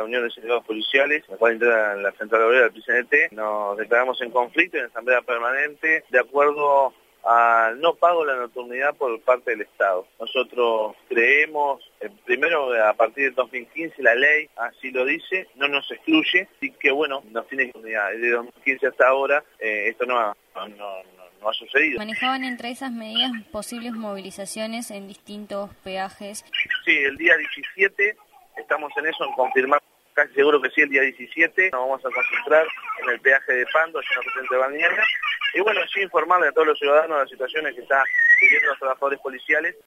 reunión de sindicatos policiales, la cual integra la Central Obrera del PCNT. Nos declaramos en conflicto en asamblea permanente de acuerdo al no pago de la nocturnidad por parte del Estado. Nosotros creemos, primero a partir del 2015 la ley así lo dice, no nos excluye, así que bueno, nos tiene que desde 2015 hasta ahora esto no ha sucedido. ¿Manejaban entre esas medidas posibles movilizaciones en distintos peajes? Sí, el día 17 estamos en eso, en confirmar, casi seguro que sí, el día 17 nos vamos a concentrar en el peaje de Pando, en la Presidente Balnearia, y bueno, sí informarle a todos los ciudadanos de las situaciones que están viviendo los trabajadores policiales.